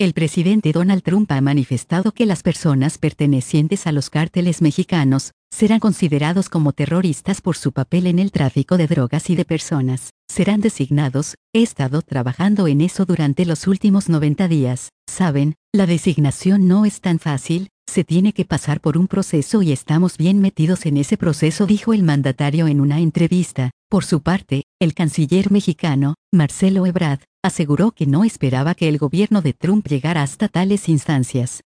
El presidente Donald Trump ha manifestado que las personas pertenecientes a los cárteles mexicanos serán considerados como terroristas por su papel en el tráfico de drogas y de personas. Serán designados. He estado trabajando en eso durante los últimos 90 días. Saben, la designación no es tan fácil, se tiene que pasar por un proceso y estamos bien metidos en ese proceso, dijo el mandatario en una entrevista. Por su parte, el canciller mexicano, Marcelo Ebrard, aseguró que no esperaba que el gobierno de Trump llegara hasta tales instancias.